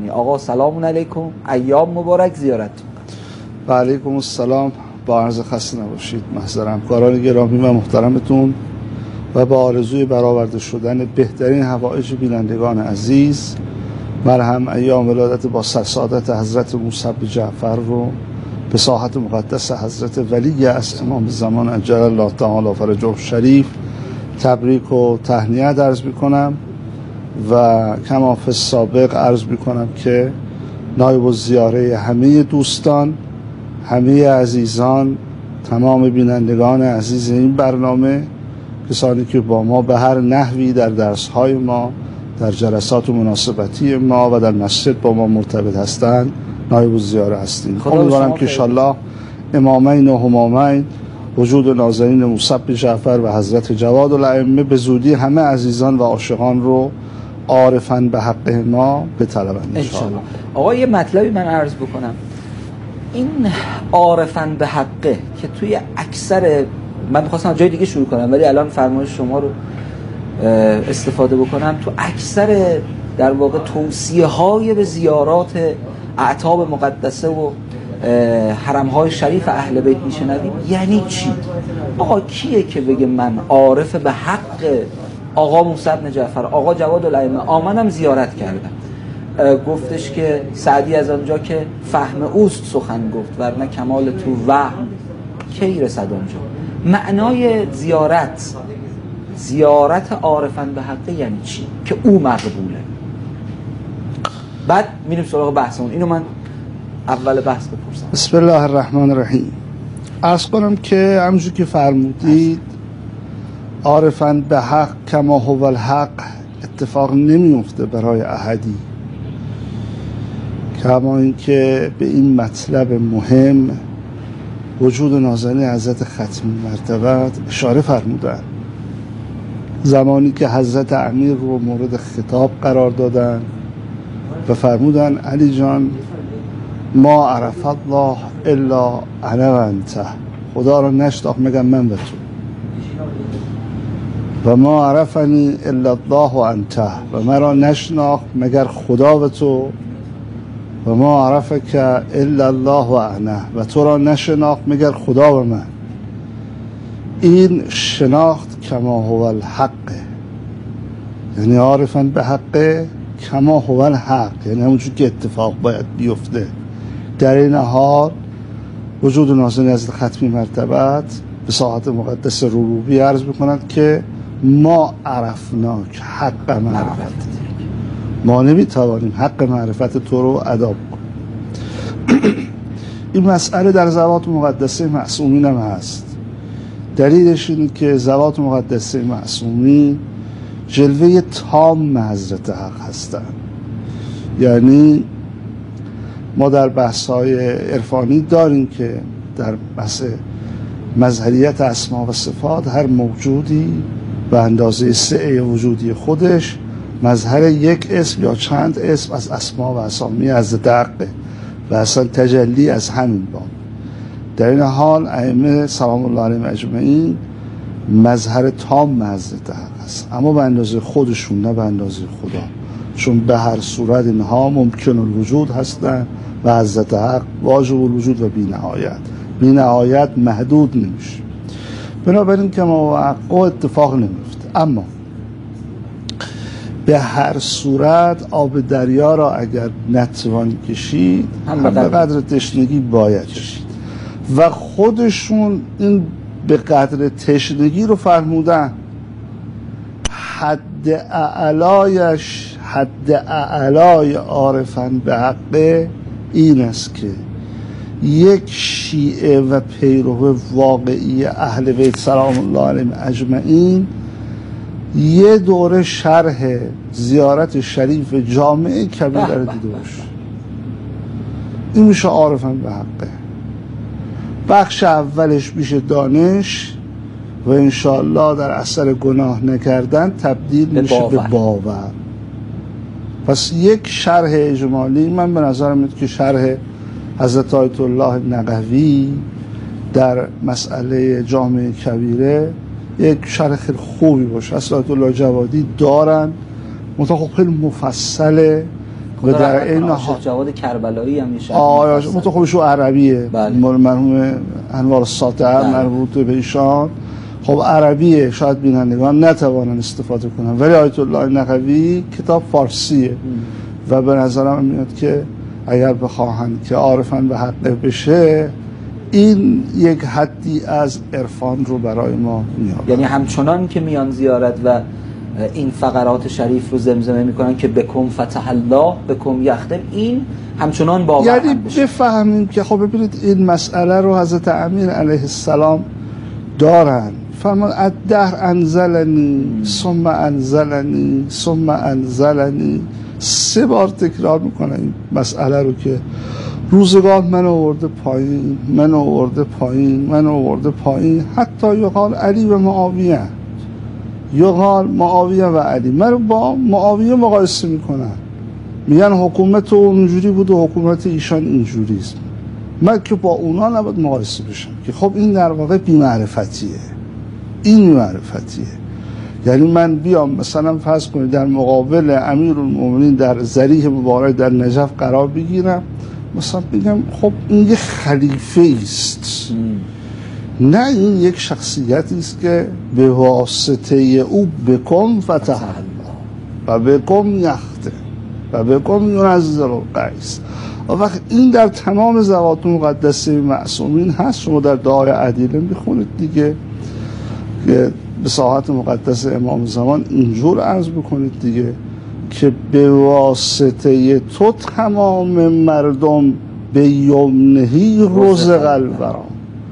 آقا سلام علیکم، ایام مبارک، زیارت. و علیکم السلام. با عرض خسته نباشید محضر همکاران گرامی و محترمتون و با آرزوی برآورده شدن بهترین حوائج بینندگان عزیز، مرهم ایام ولادت با سعادت حضرت موسی جعفر رو به ساحت مقدس حضرت ولی از امام زمان عجل الله تعالی فرجه شریف تبریک و تهنیت عرض میکنم و کما فی السابق عرض میکنم که نایب الزیاره همه دوستان، همه عزیزان، تمام بینندگان عزیز این برنامه، کسانی که با ما به هر نحوی در درس‌های ما، در جلسات مناسبتی ما و در مسجد با ما مرتبط هستند، نایب الزیاره هستیم. امیدوارم که انشالله امامین و همامین وجود نازنین موسی جعفر و حضرت جواد الائمه به زودی همه عزیزان و عاشقان رو عارفاً به حق ما بطلبند انشالله. آقا یه مطلبی من عرض بکنم، این عارفاً به حقه که توی اکثر، من می‌خواستم جای دیگه شروع کنم ولی الان فرمایش شما رو استفاده بکنم، تو اکثر در واقع توصیه‌های به زیارات اعتاب مقدسه و حرم‌های شریف اهل بیت میشنویم، یعنی چی؟ آقا کیه که بگه من عارف به حق آقا موسی بن جعفر، آقا جواد الائمه آمدم زیارت کردم؟ گفتش که سعدی از آنجا که فهم اوست سخن گفت، ورنه کمال تو وهم کی رسد آنجا. معنای زیارت عارفاً به حق یعنی چی؟ که او مقبوله. بعد میریم سراغ بحثمون. اینو من اول بحث بپرسم. بسم الله الرحمن الرحیم. عرض کنم که همونجور که فرمودید عارفاً به حق کما هو الحق اتفاق نمیفته برای احدی، کما اینکه به این مطلب مهم وجود نازنین حضرت ختمی مرتبت اشاره فرمودن زمانی که حضرت امیر رو مورد خطاب قرار دادن و فرمودن علی جان ما عرف الله الا انا و انت، خدا رو نشناخت مگر من و تو، و ما عرفنی الا الله و انت، و مرا نشناخت مگر خدا و تو، و ما عرفک الا الله و انا، و تو را نشناخت مگر خدا و من. این شناخت کما هو الحق، یعنی عارفاً به حق کما هو الحق، یعنی همونجور که اتفاق باید بیفته. در این حال وجود نازنین حضرت ختمی مرتبت به ساحت مقدس ربوبی عرض میکنند که ما عرفناک حق معرفت، ما نمیتوانیم حق معرفت تو رو ادا کنیم. این مسئله در ذوات مقدسه معصومین هم هست. دلیلش اینه که ذوات مقدسه معصومین جلوه تام حضرت حق هستند. یعنی ما در بحث‌های عرفانی داریم که در بحث مظهریت اسما و صفات هر موجودی به اندازه سعه وجودی خودش مظهر یک اسم یا چند اسم از اسما و اسامی حضرت حقه و اصلا تجلی از همین باب. در این حال ائمه سلام الله علیهم اجمعین مظهر تام حضرت حق است، اما به اندازه خودشون نه به اندازه خدا، چون به هر صورت اینها ممکن الوجود هستند و حضرت حق واجب الوجود و بی نهایت محدود نمیشه. بنابراین که ما اتفاق نمیفته. اما به هر صورت آب دریا را اگر نتوان کشید هم به قدر تشنگی باید کشید و خودشون این به قدر تشنگی رو فرمودن. حد اعلای عارفاً به حق این است که یک شیعه و پیرو واقعی اهل بیت سلام الله علیهم اجمعین یه دوره شرح زیارت شریف جامع کبیر رو دیده باشه. این میشه عارفاً به حقه. بخش اولش میشه دانش و انشاءالله در اثر گناه نکردن تبدیل میشه به باور. پس یک شرح اجمالی من به نظر میاد که شرح حضرت آیت الله نقوی در مسئله جامع کبیره یک شرح خیلی خوبی باشه. اصلا آیت الله جوادی دارن، منتها خیلی مفصله، و در این حال جواد کربلایی هم میشه متخوشو عربیه، مرحوم انوار الساطع مربوط به ایشان، خب عربیه، شاید بینندگان نتوانن استفاده کنن، ولی آیت الله نقوی کتاب فارسیه و به نظرم میاد که اگر بخواهند که عارفن به حقه بشه، این یک حدی از عرفان رو برای ما میاره. یعنی همچنان که میان زیارت و این فقرات شریف رو زمزمه میکنن که بکم فتح الله بکم یختم، این همچنان باور یعنی بفهمیم که خب ببینید این مسئله رو حضرت امیر علیه السلام دارن، فرمان الدهر انزلنی ثم انزلنی ثم انزلنی، 3 بار تکرار میکنه این مسئله رو که روزگار من آورده پایین، من آورده پایین، من آورده پایین، حتی یقال علی و معاویه، یقال معاویه و علی. من با معاویه مقایسه میکنن، میگن حکومت اونجوری بود و حکومت ایشان اینجوریست، من که با اونا نباید مقایسه بشم که خب این در واقع بی‌معرفتیه، این بی‌معرفتیه. یعنی من بیام مثلا فرض کنید در مقابل امیرالمومنین در ضریح مبارک در نجف قرار بگیرم، مثلا بگم خب این یک خلیفه است، نه این یک شخصیتی است که به واسطه او بکن فتح الله و بکن یخته و بکن ینزل القیس. و وقت این در تمام زوات مقدسه معصومین هست، شما در دعای عدیله میخونید دیگه که به ساحت مقدس امام زمان اینجور عرض بکنید دیگه که به واسطه تو تمام مردم به یمنهی رزق الورا،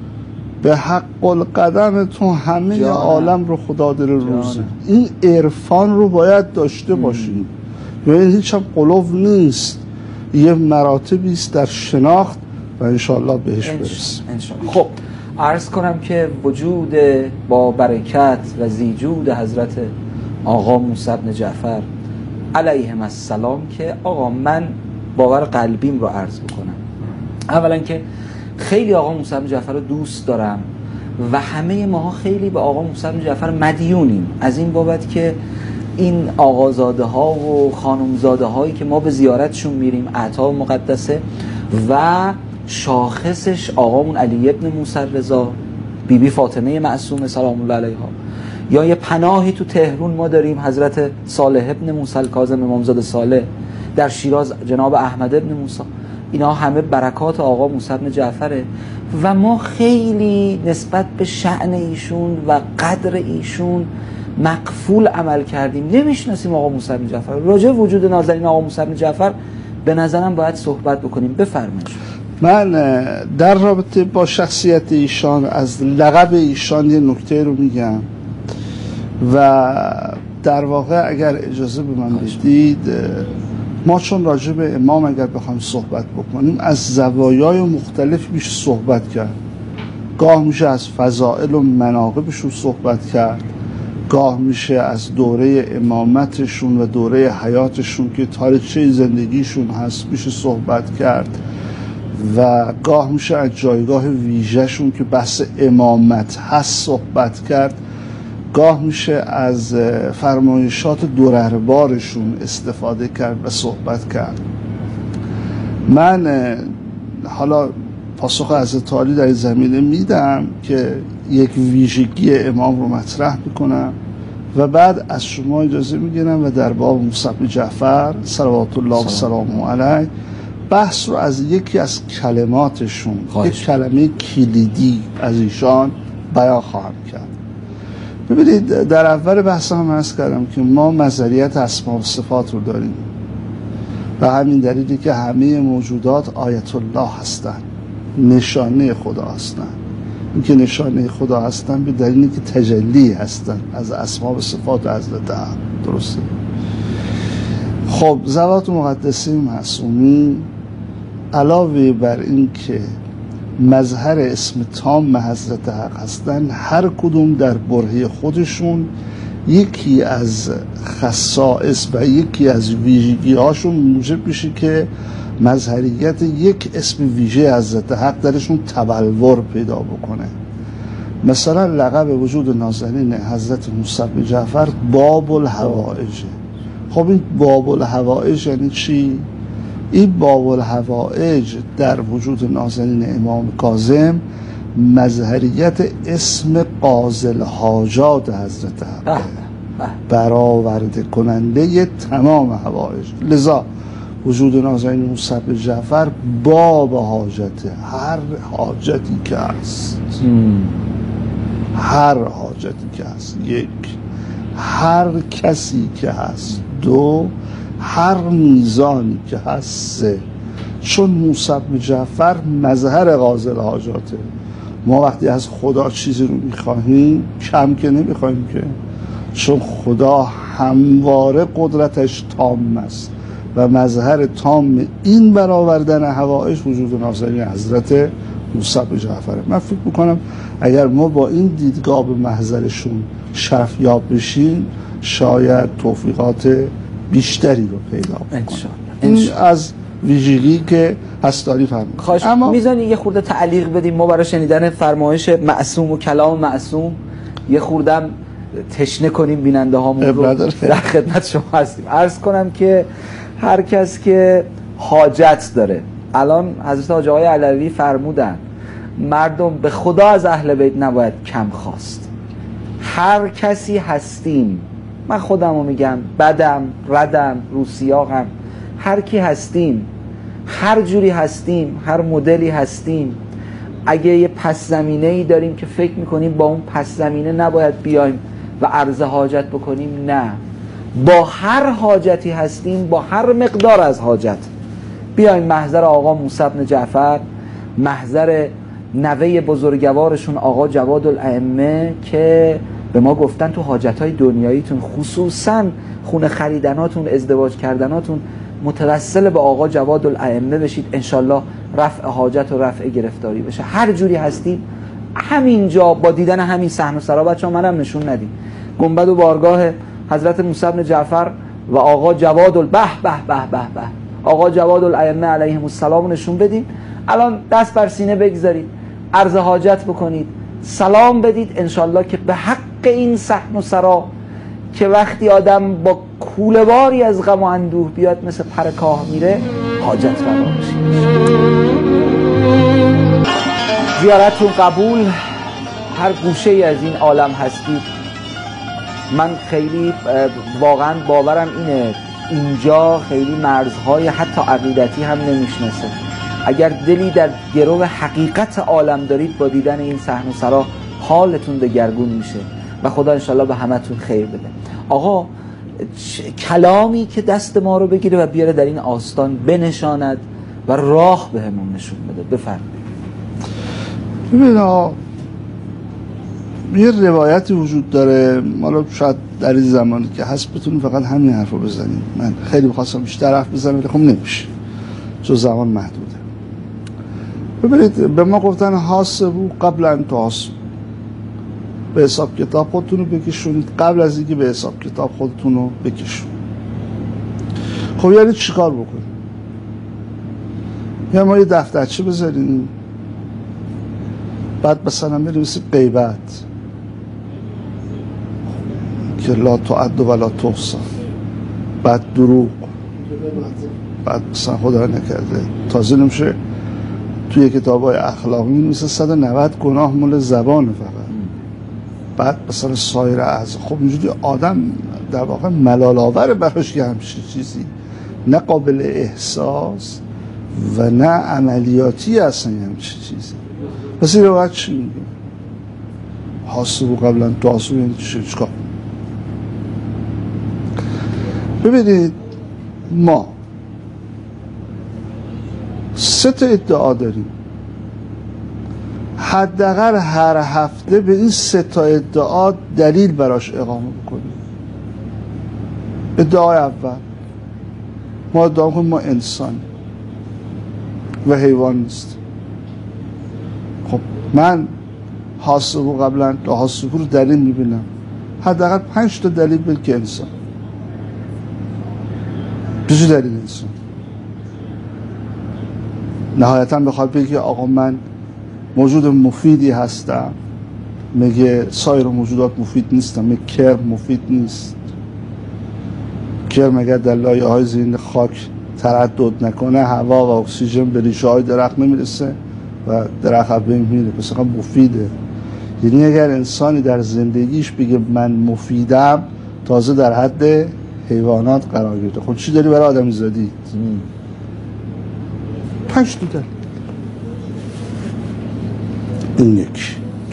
به حق القدم تو همه عالم رو خدا داره روزی. این عرفان رو باید داشته باشیم، یعنی هیچ هم قلوب نیست، یه مراتبی است در شناخت و انشاءالله بهش برسیم. خب عرض کنم که وجود با برکت و زیجود حضرت آقا موسی بن جعفر علیهم السلام که آقا من باور قلبیم رو عرض بکنم، اولا که خیلی آقا موسی بن جعفر رو دوست دارم و همه ماها خیلی به آقا موسی بن جعفر مدیونیم، از این بابت که این آقازاده ها و خانمزاده هایی که ما به زیارتشون میریم، اعطا مقدسه و شاخصش آقامون علی ابن موسی رضا، بیبی فاطمه معصومه سلام الله علیها، یا یه پناهی تو تهران ما داریم حضرت صالح ابن موسی کاظم امامزاده صالح، در شیراز جناب احمد ابن موسی، اینا همه برکات آقا موسی بن جعفره و ما خیلی نسبت به شأن ایشون و قدر ایشون مقفول عمل کردیم، نمیشناسیم آقا موسی بن جعفر. راجع وجود نازنین آقا موسی بن جعفر به نظرم باید صحبت بکنیم. بفرمایید. من در رابطه با شخصیت ایشان از لقب ایشان یه نکته رو میگم و در واقع اگر اجازه به من بدید، ما چون راجع به امام اگر بخوایم صحبت بکنیم از زوایای مختلف میشه صحبت کرد، گاه میشه از فضائل و مناقبشون صحبت کرد، گاه میشه از دوره امامتشون و دوره حیاتشون که تاریخچه زندگیشون هست میشه صحبت کرد و گاه میشه از جایگاه ویژه‌شون که بحث امامت هست صحبت کرد، گاه میشه از فرمایشات دورهربارشون استفاده کرد و صحبت کرد. من حالا پاسخ حضرت عالی در زمینه میدم که یک ویژگی امام رو مطرح میکنم و بعد از شما اجازه میگیرم و در باب موسی بن جعفر صلوات الله و سلامه علیه بحث رو از یکی از کلماتشون، یک کلمه کلیدی از ایشان بیان خواهم کرد. ببینید در اول بحث هم عرض کردم که ما نظریت اسماء و صفات رو داریم و همین دلیلی که همه موجودات آیت الله هستند، نشانه خدا هستند. این که نشانه خدا هستند به دلیلی که تجلی هستند از اسماء و صفات حضرت حق. درسته؟ خب ذوات مقدسه معصومین علاوه بر این که مظهر اسم تام حضرت حق هستند، هر کدوم در برهه خودشون یکی از خصائص و یکی از ویژگی هاشون موجب میشه که مظهریت یک اسم ویژه حضرت حق درشون تبلور پیدا بکنه. مثلا لقب وجود نازنین حضرت موسی بن جعفر باب الحوائج. خب این باب الحوائج یعنی چی؟ این باب الحوائج در وجود نازنین امام کاظم مظهریت اسم قاضی الحاجات حضرت حق برآورده کننده تمام حوائج. لذا وجود نازنین موسی بن جعفر باب حاجته، هر حاجتی که هست، هر حاجتی که هست، یک، هر کسی که هست، دو، هر میزانی که هست، سه. چون موسی بن جعفر مظهر قاضی الحاجاته. ما وقتی از خدا چیزی رو میخواهیم کم که نمیخواهیم که، چون خدا همواره قدرتش تام است و مظهر تام این برآوردن حوائج وجود نازنین حضرت موسی بن جعفره. من فکر میکنم اگر ما با این دیدگاه به محضرشون شرف یاب بشیم شاید توفیقات بیشتری رو پیدا کنیم. این از ویژگی که هستاری فرمود. خواهش میزانی یه خورده تعلیق بدیم ما برای شنیدن فرمایش معصوم و کلام معصوم، یه خورده تشنه کنیم بیننده هامون رو. در خدمت شما هستیم. عرض کنم که هر کس که حاجت داره، الان حضرت حاج آقای علوی فرمودن مردم به خدا از اهل بیت نباید کم خواست. هر کسی هستیم، من خودم رو میگم، بدم، ردم، روسیاقم، هر کی هستیم، هر جوری هستیم، هر مدلی هستیم، اگه یه پس زمینه‌ای داریم که فکر میکنیم با اون پس زمینه نباید بیایم و عرض حاجت بکنیم، نه، با هر حاجتی هستیم، با هر مقدار از حاجت بیایم محضر آقا موسی بن جعفر، محضر نوه بزرگوارشون آقا جواد الائمه که به ما گفتن تو حاجتهای دنیاییتون، خصوصا خونه خریدناتون، ازدواج کردناتون، متوسل به آقا جواد الائمه بشید، انشالله رفع حاجت و رفع گرفتاری بشه. هر جوری هستیم همینجا با دیدن همین صحن و سرا بچه‌ها منم نشون ندیم گنبد و بارگاه حضرت موسی بن جعفر و آقا جواد آقا جواد الائمه علیهم السلام نشون بدید. الان دست بر سینه بگذارید، عرض حاجت بکنید، سلام بدید، انشالله که به حق این صحن و سرا که وقتی آدم با کوله‌باری از غم و اندوه بیاد مثل پر کاه میره، حاجت روا بشه. زیارتتون قبول، هر گوشه ای از این عالم هستید. من خیلی واقعا باورم اینه اینجا خیلی مرزهای حتی عقیدتی هم نمیشناسه. اگر دلی در گرو حقیقت عالم دارید با دیدن این صحن و سرا حالتون دگرگون میشه و خدا انشالله به همتون خیر بده. آقا کلامی که دست ما رو بگیره و بیاره در این آستان بنشاند و راه به همون نشون بده. بفرمایید. ببین یه روایتی وجود داره، حالا شاید در این زمانی که هست بتونیم فقط همین حرف رو بزنیم. من خیلی بخواستم بیشتر حرف بزنم ولی خب نمیشه چون زمان محدوده. ببینید به ما گفتن حاسبو قبل ان تحاسبو، به حساب کتاب خودتون رو بکشونید قبل از اینکه به حساب کتاب خودتون رو بکشون. خب یعنی چیکار بکنیم؟ یا ما یه دفترچه بذاریم بعد مثلا بنویسیم غیبت که لا تعد و لا تحصى، بعد دروغ، بعد مثلا خدا نکرده تازه نمیشه توی کتاب‌های اخلاقی می‌نویسه 190 گناه مال زبان فقط، بعد مثلا سایر اعضا. خب اینجوری آدم در واقع ملال آور براش که همچین چیزی نه قابل احساس و نه عملیاتی اصلا همچین چیزی. پس این روایت چی میگه؟ حاسبو قبل ان تحاسبو یعنی چیکار؟ ببینید ما 3 تا ادعا داریم، حداقل هر هفته به این 3 تا ادعا دلیل براش اقامه بکنیم. ادعای اول ما ادعا کنیم ما انسان و حیوان نیست. خب من حاسبو قبلا تا حاسبو رو دلیل میبینم، حداقل 5 تا دلیل بگید که انسان. بجو دلیل انسان. نهایتا بخواد بگی آقا من موجود مفیدی هستم، میگه سایر موجودات مفید نیستم، میگه کرم مفید نیست. کرم اگر در لایه های زیر خاک تردد نکنه هوا و اکسیژن به ریشه های درخت نمیرسه و درخت از بین میره. پس مفیده. یعنی اگر انسانی در زندگیش بگه من مفیدم، تازه در حد حیوانات قرار گرفته. خب چی داری برای آدمی زادی؟ 5 تا دلیل. این یک.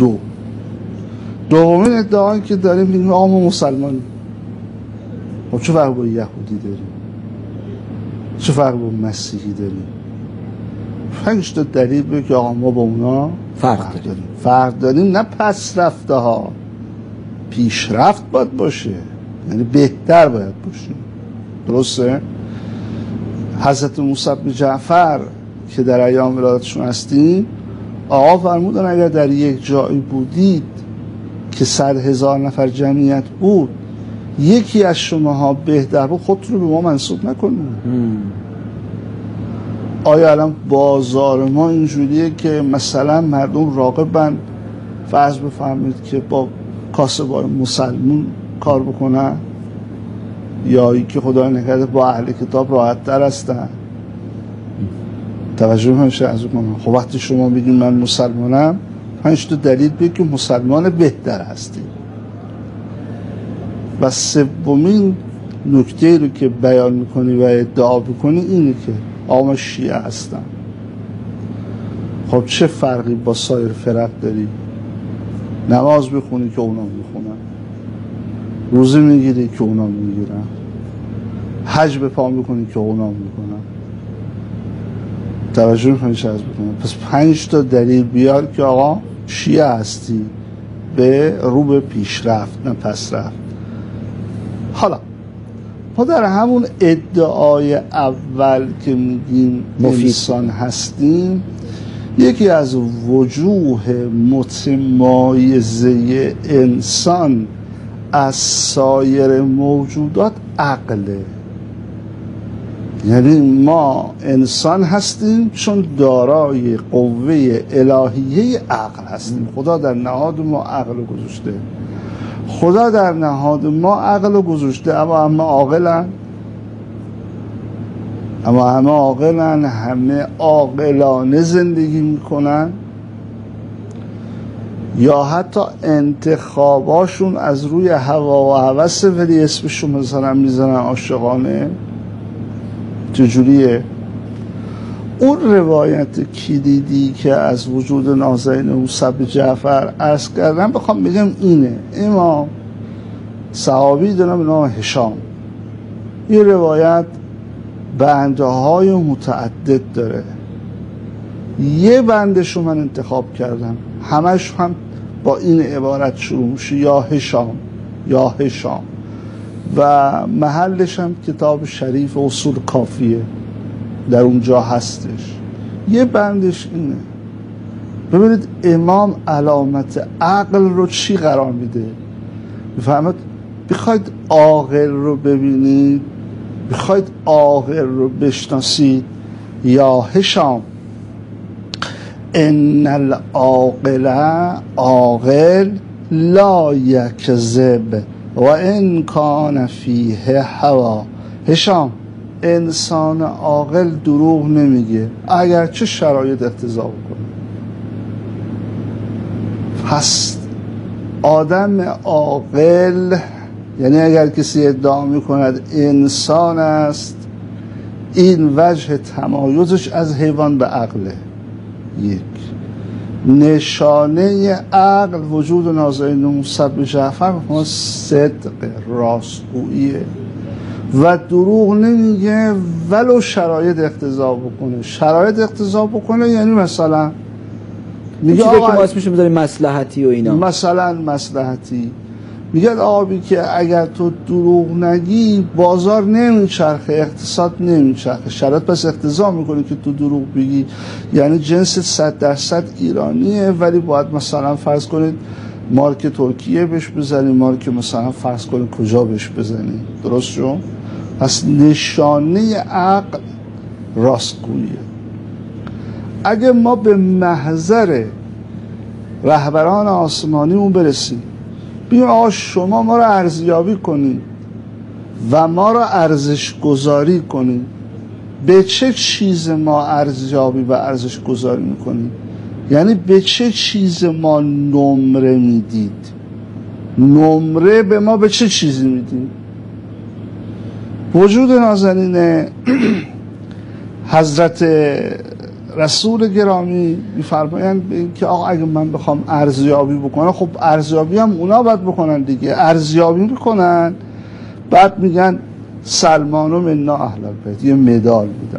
دومین ادعایی که داریم میگیم آقا ما مسلمانیم. خب چه فرق با یهودی داریم؟ چه فرق با مسیحی داریم؟ 5 تا دلیل به که آقا ما با اونا فرق داریم. نه پس رفته ها، پیشرفت باید باشه، یعنی بهتر باید باشه. درسته؟ حضرت موسی بن جعفر که در ایام ولادتشون هستیم، آقا فرمودن اگر در یک جایی بودید که 100,000 نفر جمعیت بود، یکی از شماها بهتر بود، خودتون رو به ما منسوب نکنید. آیا الان بازار ما اینجوریه که مثلا مردم راغبن فرض بفرمایید که با کاسبای مسلمون کار بکنن، یا ای که خدای نکرده با اهل کتاب راحت تر هستن؟ توجه میشه از اون. خب وقتی شما بگید من مسلمانم، 5 تا دلیل بگید که مسلمان بهتر هستی. و سومین نکته رو که بیان میکنی و ادعا میکنی اینه که آقا شیعه هستن. خب چه فرقی با سایر فرق داری؟ نماز بخونی که اونا میخونن، روزه میگیری که اونا میگیرن، حج به پا میکنی که اونا میکنن. توجه میکنی چه از بکنن؟ پس 5 تا دلیل بیار که آقا شیعه هستی، به رو به پیشرفت نه پس رفت. حالا ما در همون ادعای اول که میگیم انسان هستیم، یکی از وجوه متمایزه انسان از سایر موجودات عقله. یعنی ما انسان هستیم چون دارای قوه الهیه عقل هستیم. خدا در نهاد ما عقل گذاشته. خدا در نهاد ما عقل گذاشته، اما همه عاقلن، همه عاقلانه زندگی میکنن، یا حتی انتخاباشون از روی هوا و هوسه، ولی اسمشون مثلا میزنن عاشقانه. چجوریه؟ اون روایت کلیدی که از وجود نازنین موسی بن جعفر عرض کردم بخوام بگم اینه. امام صحابی دارم به نام هشام، این روایت بنده های متعدد داره. یه بندشو من انتخاب کردم، همش هم با این عبارت شروع میشه، یا هشام، و محلش هم کتاب شریف اصول کافیه، در اونجا هستش. یه بندش اینه. ببینید امام علامت عقل رو چی قرار میده؟ بفهمید؟ بخواید عاقل رو ببینید، بخواید عاقل رو بشناسید، یا هشام ان العاقل عاقل لا یکذب و ان کان فیه هوا. هشام، انسان عاقل دروغ نمیگه اگر چه شرایط اقتضا بکنه. پس آدم عاقل، یعنی اگر کسی ادعا میکند انسان است، این وجه تمایزش از حیوان به عقله. یک نشانه عقل وجود نازنین موسی بن جعفر صدق، راستگوییه و دروغ نمیگه ولو شرایط اقتضا بکنه. شرایط اقتضا بکنه یعنی مثلا میگه آقا که ما اسمشو میذاریم مصلحتی و اینا، مثلا مصلحتی، میگه آبی که اگر تو دروغ نگی بازار نمیچرخه، اقتصاد نمیچرخه. شرایط پس اقتضا میکنه که تو دروغ بگی، یعنی جنس 100% ایرانیه ولی باید مثلا فرض کنید مارک ترکیه بهش بزنی، مارک مثلا فرض کنید کجا بهش بزنی. درست شو؟ پس نشانه عقل راستگوییه. اگه ما به محضر رهبران آسمانیمون برسیم، بگیم آقا شما ما رو ارزیابی کنید و ما رو ارزش گذاری کنید، به چه چیز ما ارزیابی و ارزش گذاری میکنیم؟ یعنی به چه چیز ما نمره میدید؟ نمره به ما به چه چیزی میدید؟ وجود نازنین حضرت رسول گرامی میفرمایند که آقا اگه من بخوام ارزیابی بکنم، خب ارزیابی هم اونا باید بکنن دیگه. ارزیابی میکنن بعد میگن سلمانو منا اهل البیت، یه مدال میدن.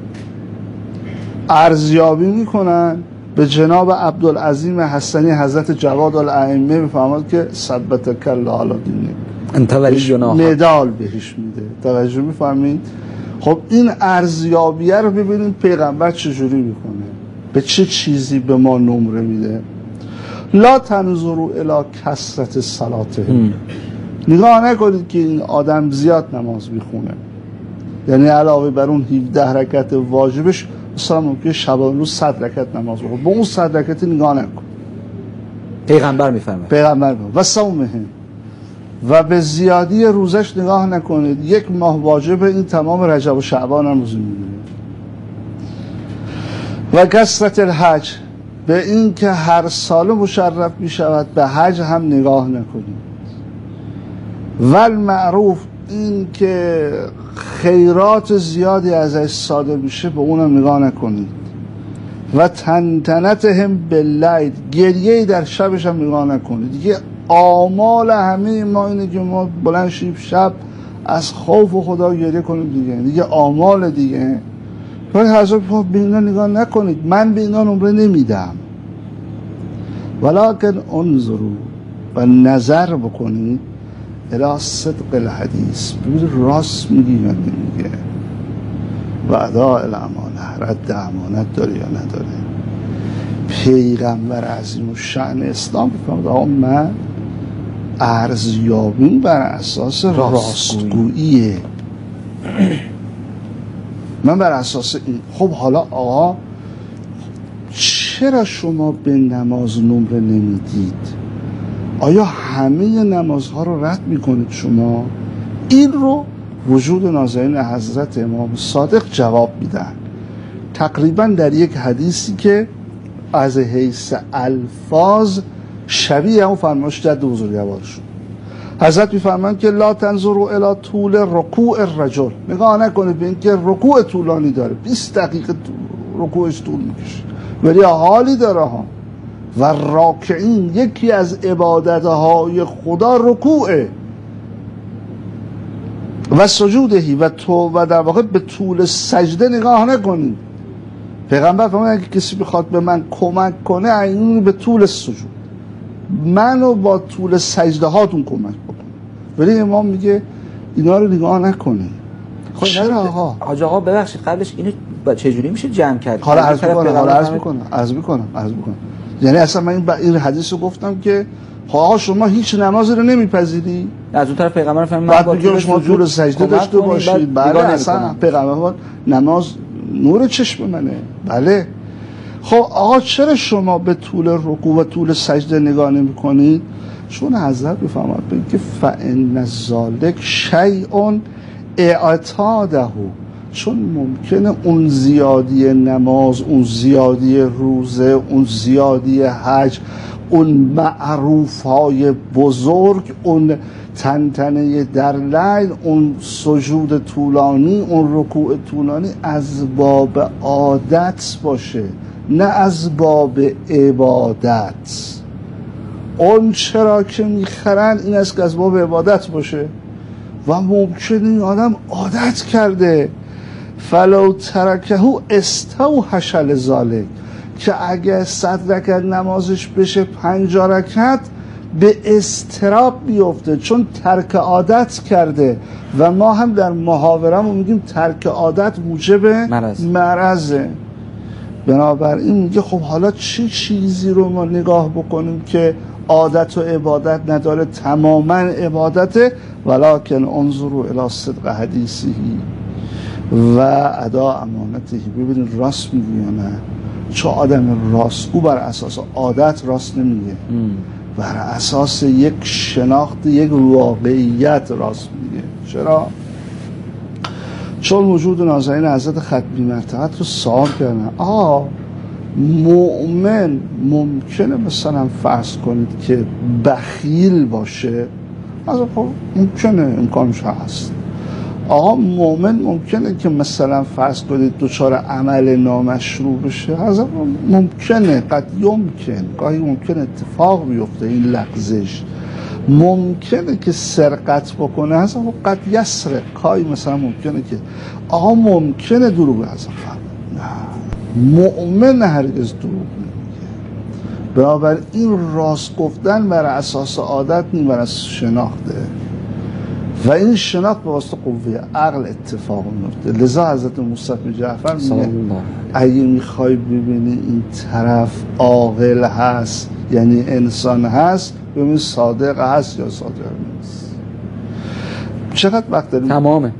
ارزیابی میکنن به جناب عبدالعظیم حسنی حضرت جواد الائمه میفرماد که ثبتک الله علی دینک، انت ولی مدال بهش میده. توجه میفهمید؟ خب این ارزیابیه رو ببینید پیغمبر چجوری میکنه، به چه چیزی به ما نمره میده. لا تنظروا الی کثرت صلاته، نگاه نکنید که این آدم زیاد نماز میخونه، یعنی علاوه بر اون 17 رکعت واجبش مثلا ممکنه شبانه روز 100 رکعت نماز بخونه، به اون 100 رکعت نگاه نکن. پیغمبر میفرمه و صومه، و به زیادی روزش نگاه نکنید. 1 ماه واجب، این تمام رجب و شعبان هم روزه میگیره. و کثرت الحج، به این که هر سال مشرف میشود به حج هم نگاه نکنید. و المعروف، این که خیرات زیادی ازش صادر میشه به اونم نگاه نکنید. و تنتنتهم باللیل، گریه در شبش هم نگاه نکنید. دیگه آمال همه ما اینه که ما بلند شیم شب از خوف خدا گریه کنیم دیگه آمال دیگه. ولی حضرت به اینا نگاه نکنید، من به اینا نمره نمیدم. ولکن انظروا، و نظر بکنید الی صدق الحدیث، ببینید راست میگی یا نمیگه. و اداء الامانه، رد امانت داره یا نداره. پیغمبر عظیم الشأن اسلام میفرماد آقا من ارزیابی بر اساس راستگوییه، من بر اساس این. خب حالا آقا چرا شما به نماز نمره نمیدید؟ آیا همه نمازها رو رد میکنید شما؟ این رو وجود نازنین حضرت امام صادق جواب میدن تقریبا در یک حدیثی که از حیث الفاظ شبیه اون فرمایش جد بزرگوارشون. حضرت میفرمایند که لا تنظروا الی طول رکوع الرجل، نگاه نکنید به اینکه رکوع طولانی داره، 20 دقیقه رکوعش طول میکشه ولی حالی داره ها. و راکعین، یکی از عبادتهای خدا رکوعه. و سجودهی، و در واقع به طول سجده نگاه نکنید. پیغمبر فرمود اگه کسی بخواد به من کمک کنه اینو به طول سجود، منو با طول سجده هاتون کمک بکنه. ولی امام میگه اینا رو نگاه نکنید. خب چرا آقا؟ حاج آقا ببخشید قبلش اینو چجوری میشه جمع کرد؟ حالا عرض میکنم. یعنی اصلا من این حدیث رو گفتم که آقا شما هیچ نمازی رو نمیپذیری، از اون طرف پیغمبر فرمود بعد میگه شما طول سجده داشته باشید. بله اصلا پیغمبر نماز نور چشم منه. بله. خب آقا چرا شما به طول رکوع و طول سجده نگاه نمی کنید؟ چون حضرت بفرماد که فإن ذلک شیء اعتاده، چون ممکنه اون زیادی نماز، اون زیادی روزه، اون زیادی حج، اون معروفهای بزرگ، اون تنتنه در لیل، اون سجود طولانی، اون رکوع طولانی از باب عادت باشه نه از باب عبادت. اون چرا که میخرن این است که از باب عبادت باشه و ممکنه این آدم عادت کرده. فلو ترکه استوحش لذالک، که اگه 100 رکعت نمازش بشه 50 رکعت به اضطراب بیفته، چون ترک عادت کرده. و ما هم در محاورمون میگیم ترک عادت موجب مرضه. بنابراین میگه خب حالا چه چیزی رو ما نگاه بکنیم که عادت و عبادت نداره، تماما عبادته. ولکن انظروا الی صدق حدیثه و ادا امانته، ببینید راست میگه یا نه. چون آدم راستگو بر اساس عادت راست نمیگه، بر اساس یک شناخت، یک واقعیت راست میگه. چرا؟ چون وجود نازنین حضرت ختمی مرتبت رو سوال کردن مؤمن ممکنه مثلا فرض کنید که بخیل باشه؟ خب ممکنه، امکانش هست. مؤمن ممکنه که مثلا فرض کنید دچار عمل نامشروع بشه؟ ممکنه، قد یمکن، گاهی ممکن اتفاق بیفته این لغزش. ممکنه که سرقت بکنه، قد یسرق، گاهی مثلا ممکنه که ممکنه دروغ مؤمن هرگز دروغ نمیگه. بنابراین راست گفتن بر اساس عادت نیست، بر اساس شناخته و این شناخت به واسطه قوه عقل اتفاق میفته. لذا حضرت موسی بن جعفر میگه اگه میخوای ببینی این طرف عاقل هست یعنی انسان هست، ببین صادق هست یا صادق نیست. چقدر وقت داریم؟ تمامه.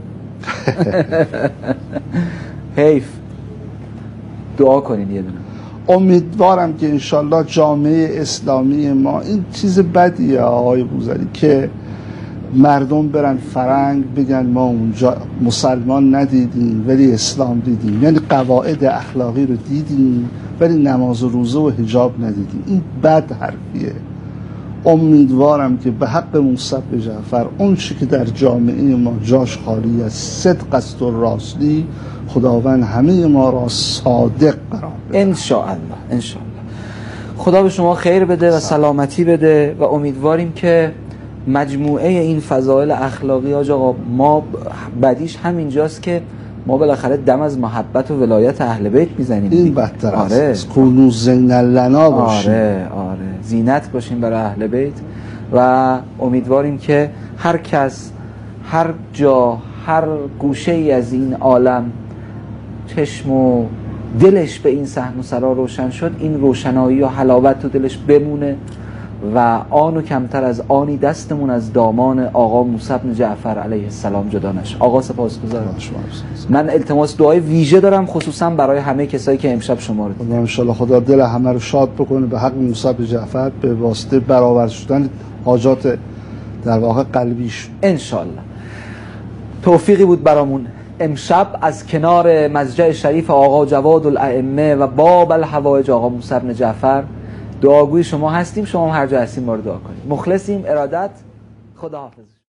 حیف. دعا کنین یه دونه. امیدوارم که انشالله جامعه اسلامی ما، این چیز بدیه آقای بوذری که مردم برن فرنگ بگن ما اونجا مسلمان ندیدیم ولی اسلام دیدیم، یعنی قواعد اخلاقی رو دیدیم ولی نماز و روزه و حجاب ندیدیم. این بد حرفیه. امیدوارم که به حق موسی بن جعفر اون چی که در جامعه ما جاش خالی از صدق است و راستی، خداوند همه ما را صادق قرار بده. انشاءالله. خدا به شما خیر بده و سلامتی بده و امیدواریم که مجموعه این فضایل اخلاقی آقا ما بدیش همینجاست که ما بالاخره دم از محبت و ولایت اهل بیت میزنیم. این بدتر است. کونو زین لنا باشیم. آره زینت باشیم برای اهل بیت و امیدواریم که هر کس هر جا هر گوشه ای از این عالم چشم و دلش به این صحن و سرا روشن شد، این روشنایی و حلاوت تو دلش بمونه و آن و کمتر از آنی دستمون از دامان آقا موسی بن جعفر علیه السلام جدا نشه. آقا سپاسگزارم. من التماس دعای ویژه دارم خصوصا برای همه کسایی که امشب شما رو دیدن. ان شاء خدا دل همه رو شاد بکنه به حق موسی بن جعفر به واسطه برآورده شدن حاجات در واقع قلبیش. ان شاء الله. توفیقی بود برامون امشب از کنار مضجع شریف آقا جواد الائمه و باب الحوائج آقا موسی بن جعفر دعاگوی شما هستیم. شما هم هر جا هستیم ما رو دعا کنید. مخلصیم. ارادت. خداحافظ.